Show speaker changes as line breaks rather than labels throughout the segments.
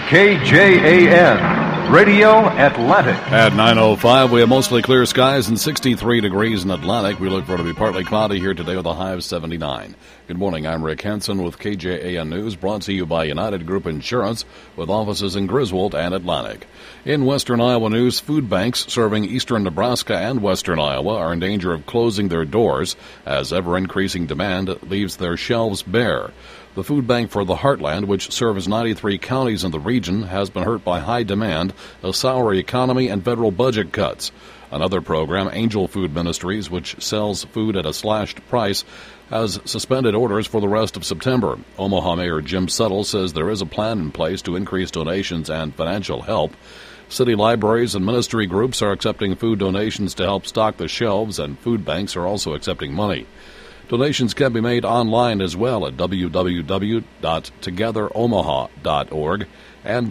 KJAN, Radio Atlantic.
At 9:05, we have mostly clear skies and 63 degrees in Atlantic. We look for it to be partly cloudy here today with a high of 79. Good morning, I'm Rick Henson with KJAN News, brought to you by United Group Insurance, with offices in Griswold and Atlantic. In Western Iowa news, food banks serving eastern Nebraska and western Iowa are in danger of closing their doors as ever-increasing demand leaves their shelves bare. The food bank for the Heartland, which serves 93 counties in the region, has been hurt by high demand, a sour economy, and federal budget cuts. Another program, Angel Food Ministries, which sells food at a slashed price, has suspended orders for the rest of September. Omaha Mayor Jim Settle says there is a plan in place to increase donations and financial help. City libraries and ministry groups are accepting food donations to help stock the shelves, and food banks are also accepting money. Donations can be made online as well at www.togetheromaha.org and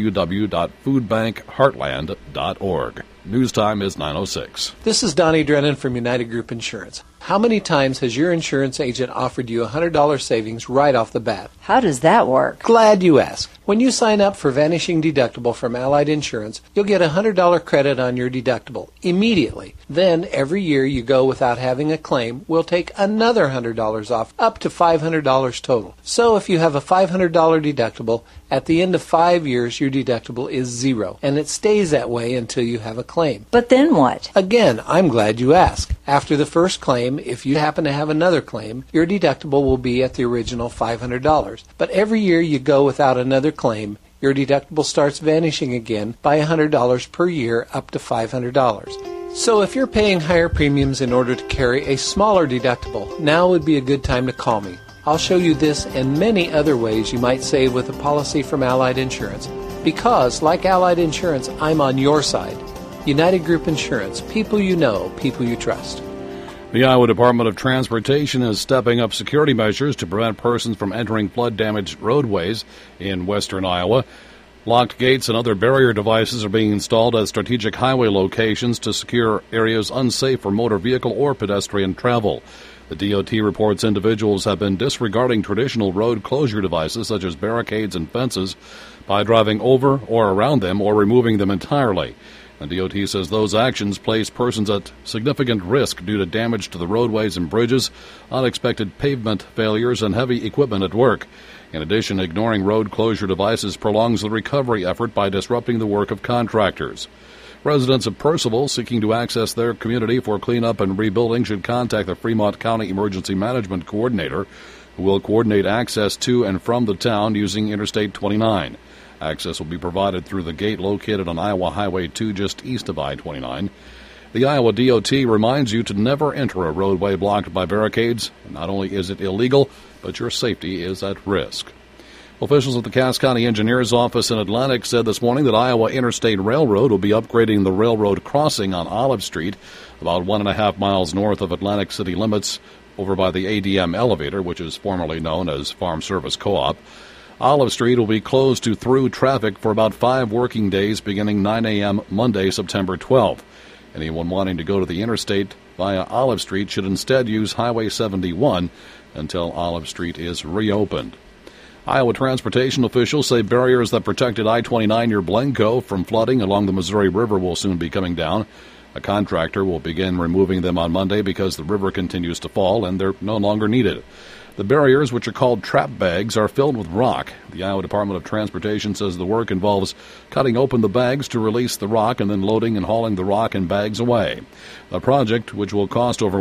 www.foodbankheartland.org. News time is 9:06.
This is Donnie Drennan from United Group Insurance. How many times has your insurance agent offered you $100 savings right off the bat?
How does that work?
Glad you asked. When you sign up for Vanishing Deductible from Allied Insurance, you'll get a $100 credit on your deductible immediately. Then, every year you go without having a claim, we'll take another $100 off, up to $500 total. So if you have a $500 deductible, at the end of 5 years, your deductible is zero, and it stays that way until you have a claim.
But then what?
Again, I'm glad you asked. After the first claim, if you happen to have another claim, your deductible will be at the original $500. But every year you go without another claim, your deductible starts vanishing again by $100 per year, up to $500. So if you're paying higher premiums in order to carry a smaller deductible, now would be a good time to call me. I'll show you this and many other ways you might save with a policy from Allied Insurance. Because, like Allied Insurance, I'm on your side. United Group Insurance, people you know, people you trust.
The Iowa Department of Transportation is stepping up security measures to prevent persons from entering flood-damaged roadways in western Iowa. Locked gates and other barrier devices are being installed at strategic highway locations to secure areas unsafe for motor vehicle or pedestrian travel. The DOT reports individuals have been disregarding traditional road closure devices such as barricades and fences by driving over or around them or removing them entirely. The DOT says those actions place persons at significant risk due to damage to the roadways and bridges, unexpected pavement failures, and heavy equipment at work. In addition, ignoring road closure devices prolongs the recovery effort by disrupting the work of contractors. Residents of Percival seeking to access their community for cleanup and rebuilding should contact the Fremont County Emergency Management Coordinator, who will coordinate access to and from the town using Interstate 29. Access will be provided through the gate located on Iowa Highway 2 just east of I-29. The Iowa DOT reminds you to never enter a roadway blocked by barricades. Not only is it illegal, but your safety is at risk. Officials at the Cass County Engineers Office in Atlantic said this morning that Iowa Interstate Railroad will be upgrading the railroad crossing on Olive Street, about 1.5 miles north of Atlantic city limits, over by the ADM elevator, which is formerly known as Farm Service Co-op. Olive Street will be closed to through traffic for about 5 working days beginning 9 a.m. Monday, September 12th. Anyone wanting to go to the interstate via Olive Street should instead use Highway 71 until Olive Street is reopened. Iowa transportation officials say barriers that protected I-29 near Blencoe from flooding along the Missouri River will soon be coming down. A contractor will begin removing them on Monday because the river continues to fall and they're no longer needed. The barriers, which are called trap bags, are filled with rock. The Iowa Department of Transportation says the work involves cutting open the bags to release the rock and then loading and hauling the rock and bags away. The project, which will cost over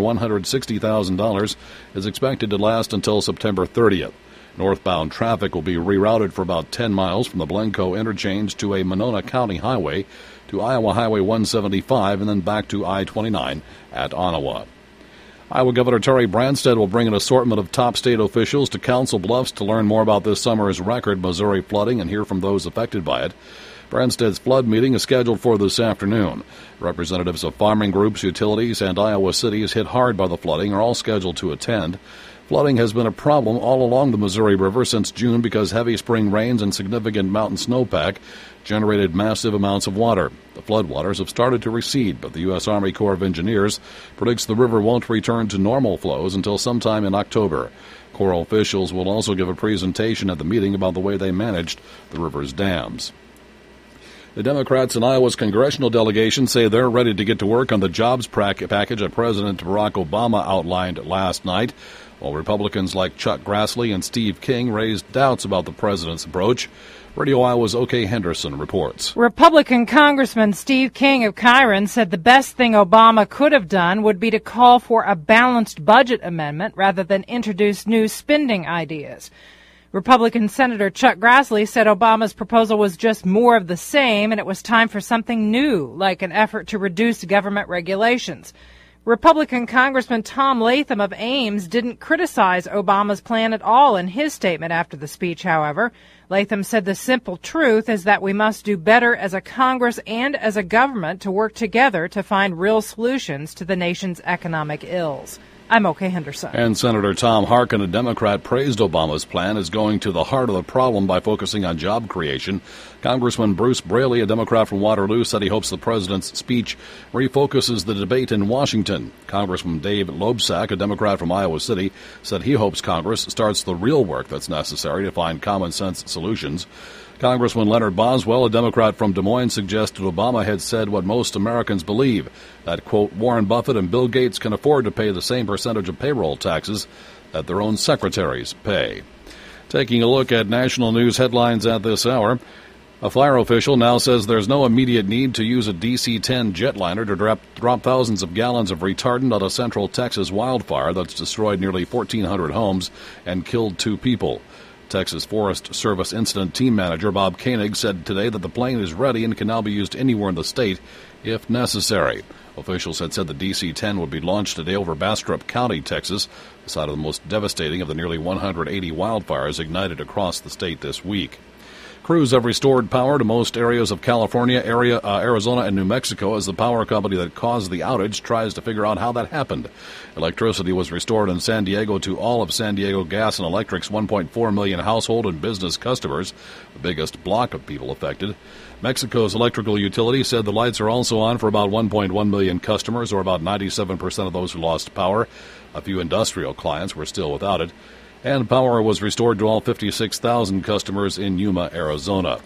$160,000, is expected to last until September 30th. Northbound traffic will be rerouted for about 10 miles from the Blencoe interchange to a Monona County highway to Iowa Highway 175 and then back to I-29 at Ottawa. Iowa Governor Terry Branstad will bring an assortment of top state officials to Council Bluffs to learn more about this summer's record Missouri flooding and hear from those affected by it. Branstad's flood meeting is scheduled for this afternoon. Representatives of farming groups, utilities, and Iowa cities hit hard by the flooding are all scheduled to attend. Flooding has been a problem all along the Missouri River since June because heavy spring rains and significant mountain snowpack generated massive amounts of water. The floodwaters have started to recede, but the U.S. Army Corps of Engineers predicts the river won't return to normal flows until sometime in October. Corps officials will also give a presentation at the meeting about the way they managed the river's dams. The Democrats in Iowa's congressional delegation say they're ready to get to work on the jobs package that President Barack Obama outlined last night, while Republicans like Chuck Grassley and Steve King raised doubts about the president's approach. Radio Iowa's O.K. Henderson reports.
Republican Congressman Steve King of Chiron said the best thing Obama could have done would be to call for a balanced budget amendment rather than introduce new spending ideas. Republican Senator Chuck Grassley said Obama's proposal was just more of the same and it was time for something new, like an effort to reduce government regulations. Republican Congressman Tom Latham of Ames didn't criticize Obama's plan at all in his statement after the speech, however. Latham said the simple truth is that we must do better as a Congress and as a government to work together to find real solutions to the nation's economic ills. I'm O.K. Henderson.
And Senator Tom Harkin, a Democrat, praised Obama's plan as going to the heart of the problem by focusing on job creation. Congressman Bruce Braley, a Democrat from Waterloo, said he hopes the president's speech refocuses the debate in Washington. Congressman Dave Loebsack, a Democrat from Iowa City, said he hopes Congress starts the real work that's necessary to find common-sense solutions. Congressman Leonard Boswell, a Democrat from Des Moines, suggested Obama had said what most Americans believe, that, quote, Warren Buffett and Bill Gates can afford to pay the same percentage of payroll taxes that their own secretaries pay. Taking a look at national news headlines at this hour, a fire official now says there's no immediate need to use a DC-10 jetliner to drop thousands of gallons of retardant on a Central Texas wildfire that's destroyed nearly 1,400 homes and killed 2 people. Texas Forest Service Incident Team Manager Bob Koenig said today that the plane is ready and can now be used anywhere in the state if necessary. Officials had said the DC-10 would be launched today over Bastrop County, Texas, the site of the most devastating of the nearly 180 wildfires ignited across the state this week. Crews have restored power to most areas of California, Arizona, and New Mexico as the power company that caused the outage tries to figure out how that happened. Electricity was restored in San Diego to all of San Diego Gas and Electric's 1.4 million household and business customers, the biggest block of people affected. Mexico's electrical utility said the lights are also on for about 1.1 million customers, or about 97% of those who lost power. A few industrial clients were still without it. And power was restored to all 56,000 customers in Yuma, Arizona.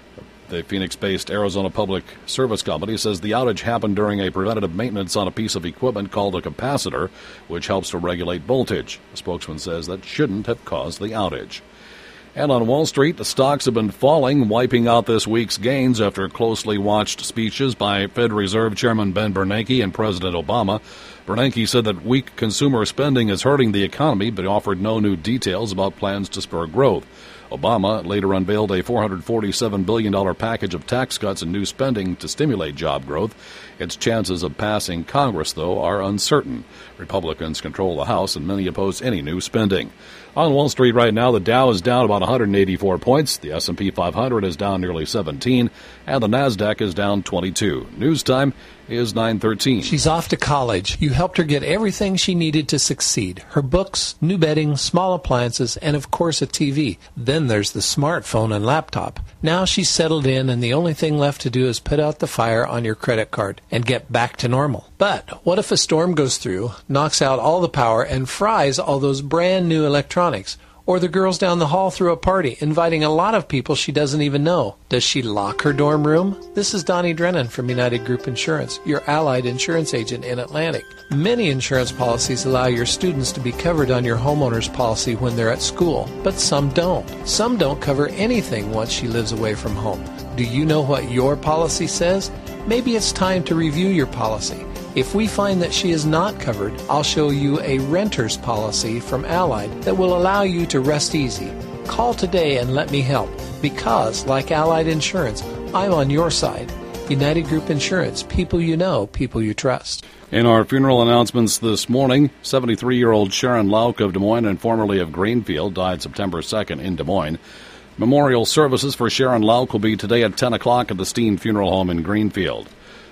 The Phoenix-based Arizona Public Service Company says the outage happened during a preventative maintenance on a piece of equipment called a capacitor, which helps to regulate voltage. The spokesman says that shouldn't have caused the outage. And on Wall Street, the stocks have been falling, wiping out this week's gains after closely watched speeches by Fed Reserve Chairman Ben Bernanke and President Obama. Bernanke said that weak consumer spending is hurting the economy, but offered no new details about plans to spur growth. Obama later unveiled a $447 billion package of tax cuts and new spending to stimulate job growth. Its chances of passing Congress, though, are uncertain. Republicans control the House, and many oppose any new spending. On Wall Street right now, the Dow is down about 184 points, the S&P 500 is down nearly 17, and the NASDAQ is down 22. News time is 9:13.
She's off to college. You helped her get everything she needed to succeed. Her books, new bedding, small appliances, and of course a TV. Then there's the smartphone and laptop. Now she's settled in, and the only thing left to do is put out the fire on your credit card and get back to normal. But what if a storm goes through, knocks out all the power, and fries all those brand new electronics? Or the girls down the hall threw a party, inviting a lot of people she doesn't even know. Does she lock her dorm room? This is Donnie Drennan from United Group Insurance, your allied insurance agent in Atlantic. Many insurance policies allow your students to be covered on your homeowner's policy when they're at school, but some don't. Some don't cover anything once she lives away from home. Do you know what your policy says? Maybe it's time to review your policy. If we find that she is not covered, I'll show you a renter's policy from Allied that will allow you to rest easy. Call today and let me help, because, like Allied Insurance, I'm on your side. United Group Insurance, people you know, people you trust.
In our funeral announcements this morning, 73-year-old Sharon Lauk of Des Moines and formerly of Greenfield died September 2nd in Des Moines. Memorial services for Sharon Lauk will be today at 10 o'clock at the Steen Funeral Home in Greenfield.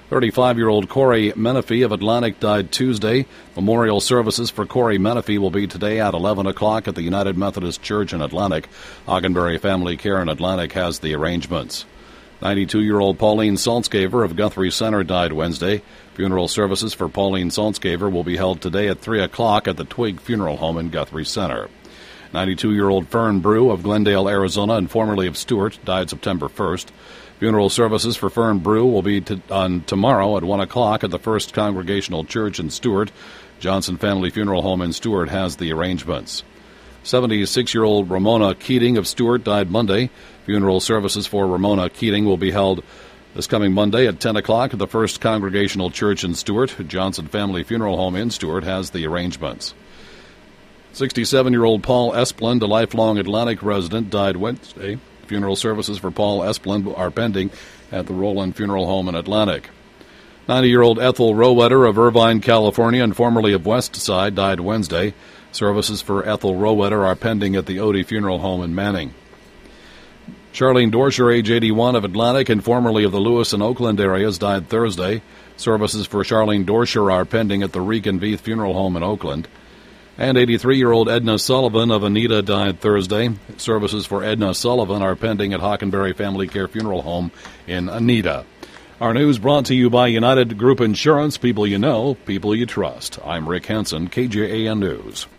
35-year-old Corey Menifee of Atlantic died Tuesday. Memorial services for Corey Menifee will be today at 11 o'clock at the United Methodist Church in Atlantic. Hockenberry Family Care in Atlantic has the arrangements. 92-year-old Pauline Saltzgaver of Guthrie Center died Wednesday. Funeral services for Pauline Saltzgaver will be held today at 3 o'clock at the Twig Funeral Home in Guthrie Center. 92-year-old Fern Brew of Glendale, Arizona, and formerly of Stewart, died September 1st. Funeral services for Fern Brew will be on tomorrow at 1 o'clock at the First Congregational Church in Stewart. Johnson Family Funeral Home in Stewart has the arrangements. 76-year-old Ramona Keating of Stewart died Monday. Funeral services for Ramona Keating will be held this coming Monday at 10 o'clock at the First Congregational Church in Stewart. Johnson Family Funeral Home in Stewart has the arrangements. 67-year-old Paul Esplund, a lifelong Atlantic resident, died Wednesday. Funeral services for Paul Esplund are pending at the Roland Funeral Home in Atlantic. 90-year-old Ethel Rowetter of Irvine, California, and formerly of Westside, died Wednesday. Services for Ethel Rowetter are pending at the Odie Funeral Home in Manning. Charlene Dorsher, age 81, of Atlantic and formerly of the Lewis and Oakland areas, died Thursday. Services for Charlene Dorsher are pending at the Regan Veith Funeral Home in Oakland. And 83-year-old Edna Sullivan of Anita died Thursday. Services for Edna Sullivan are pending at Hockenberry Family Care Funeral Home in Anita. Our news brought to you by United Group Insurance. People you know, people you trust. I'm Rick Henson, KJAN News.